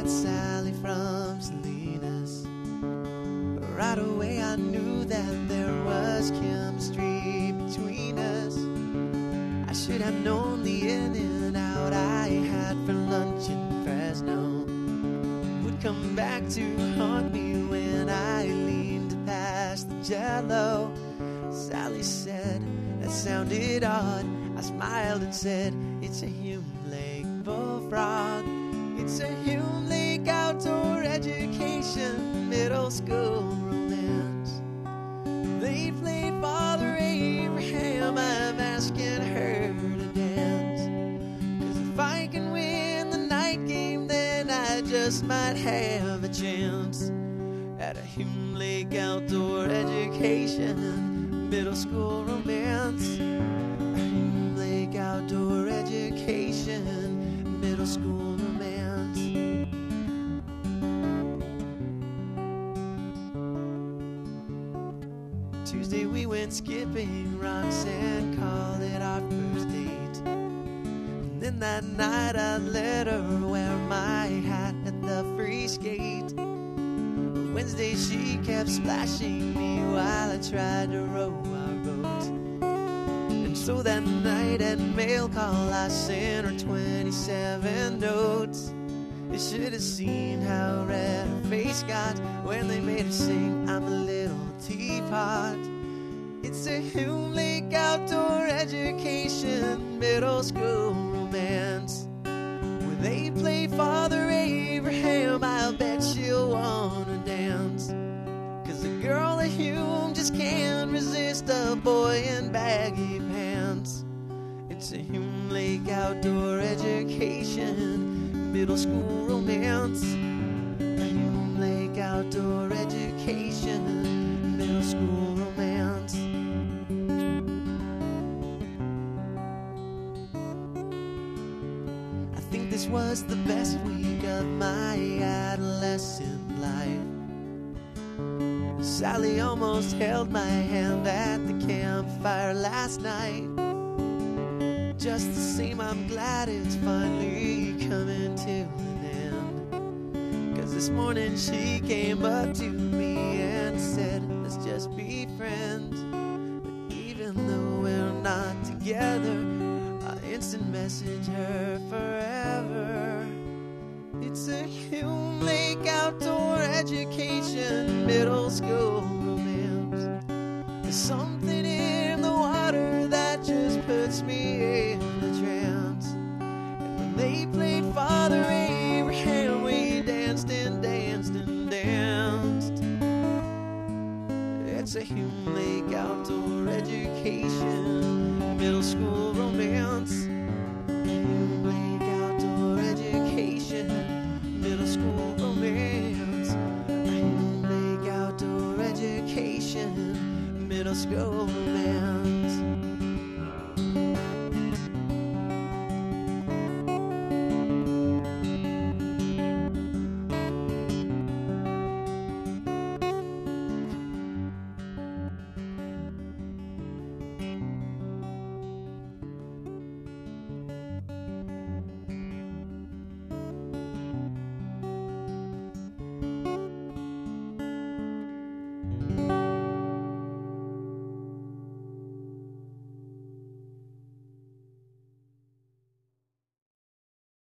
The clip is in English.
met Sally from Salinas, right away I knew that there was chemistry between us. I should have known the in and out I had for lunch in Fresno would come back to haunt me when I leaned past the Jell-O. Sally said, that sounded odd. I smiled and said, it's a Hume Lake bullfrog. It's a Hume Lake outdoor education middle school romance. They play Father Abraham, I'm asking her to dance. 'Cause if I can win the night game, then I just might have a chance at a Hume Lake outdoor education middle school romance. A Hume Lake outdoor education middle school romance. Tuesday we went skipping rocks and called it our first date. And then that night I let her wear my hat at the free skate. Wednesday she kept splashing me while I tried to row our boat. And so that night at mail call I sent her 27 notes. You should have seen how red her face got when they made her sing I'm a Little Teapot. It's a Hume Lake outdoor education middle school romance where they play Father Abraham. I'll bet she'll wanna dance, 'cause a girl at Hume just can't resist a boy in baggy pants. It's a Hume Lake outdoor education middle school romance. A Hume Lake outdoor education middle school romance. I think this was the best week of my adolescent life. Sally almost held my hand at the campfire last night. Just the same, I'm glad it's finally coming to an end. 'Cause this morning she came up to me and said, let's just be friends. But even though we're not together, I'll instant message her forever. It's a Hume Lake outdoor education middle school romance. There's something in the water that just puts me in a trance. And when they played Father Abraham, we danced and danced and danced. It's a Hume Lake outdoor education middle school romance. Hume Lake outdoor education middle school romance. Hume Lake outdoor education middle school